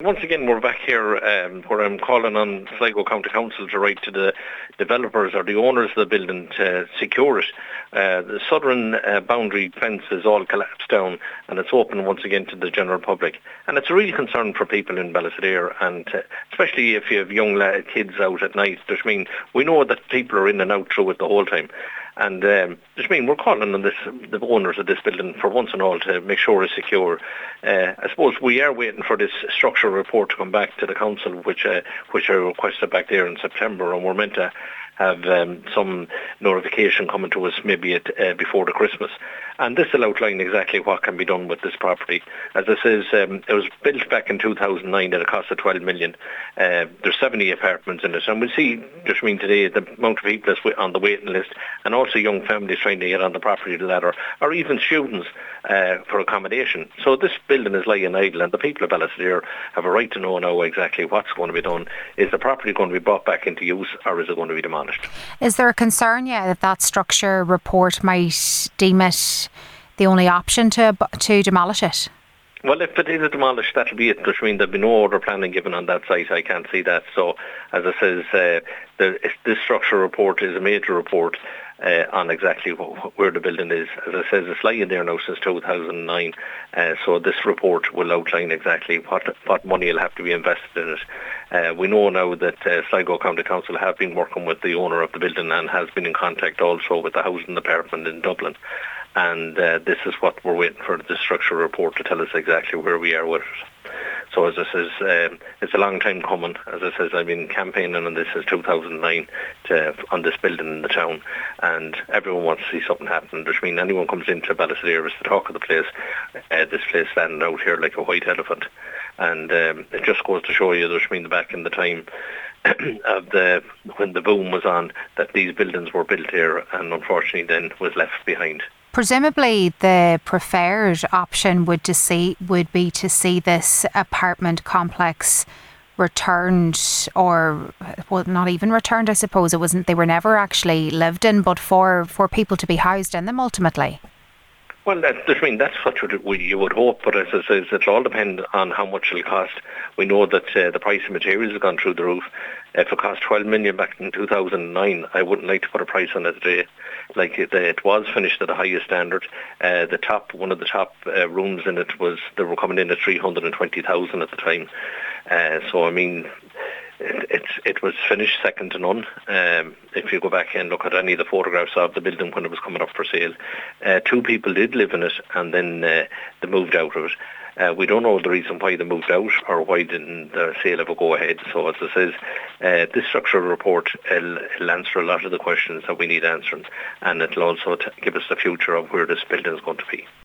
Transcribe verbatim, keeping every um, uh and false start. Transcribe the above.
Once again, we're back here um, where I'm calling on Sligo County Council to write to the developers or the owners of the building to secure it. Uh, the southern uh, boundary fence is all collapsed down and it's open once again to the general public. And it's a real concern for people in Ballysadare, and uh, especially if you have young la- kids out at night. I mean, we know that people are in and out through it the whole time. And um, I mean, we're calling on this, the owners of this building for once and all to make sure it's secure. Uh, I suppose we are waiting for this structural report to come back to the council, which uh, which I requested back there in September, and we're meant to have um, some notification coming to us maybe at, uh, before the Christmas. And this will outline exactly what can be done with this property. As it says, um, it was built back in two thousand nine at a cost of twelve million. Uh, there's seventy apartments in it, and we see, just mean today, the amount of people that's on the waiting list, and also young families trying to get on the property ladder, or even students uh, for accommodation. So this building is lying idle, and the people of Ballysadare have a right to know now exactly what's going to be done. Is the property going to be brought back into use, or is it going to be demolished? Is there a concern, yeah, that that structure report might deem it the only option to to demolish it? Well, if it is demolished, that'll be it. I mean, there'll be no other planning given on that site. I can't see that. So, as I says, uh, the, this structure report is a major report uh, on exactly wh- where the building is. As I says, it's lying there now since two thousand nine. Uh, so this report will outline exactly what what money will have to be invested in it. Uh, we know now that uh, Sligo County Council have been working with the owner of the building and has been in contact also with the housing department in Dublin. And uh, this is what we're waiting for, the structural report to tell us exactly where we are with it. So as I says, um, it's a long time coming. As I says, I've been campaigning on this since two thousand nine to, on this building in the town, and everyone wants to see something happen. I mean, anyone comes into Ballysadare is the talk of the place. Uh, this place standing out here like a white elephant. And um, it just goes to show you, I mean, back in the time of the when the boom was on, that these buildings were built here and unfortunately then was left behind. Presumably the preferred option would to see would be to see this apartment complex returned, or well, not even returned, I suppose. It wasn't, they were never actually lived in, but for, for people to be housed in them ultimately. Well, that, I mean, that's what you would, you would hope, but as I says, it'll all depend on how much it'll cost. We know that uh, the price of materials has gone through the roof. If it cost twelve million back in two thousand nine, I wouldn't like to put a price on it today. Like it, it was finished at a higher standard. Uh, the top, one of the top uh, rooms in it was, they were coming in at three hundred twenty thousand at the time. Uh, so, I mean, It, it's, it was finished second to none. Um, if you go back and look at any of the photographs of the building when it was coming up for sale, uh, two people did live in it and then uh, they moved out of it. Uh, we don't know the reason why they moved out or why didn't the sale ever go ahead. So as it says, uh, this structural report will, will answer a lot of the questions that we need answering, and it'll also t- give us the future of where this building is going to be.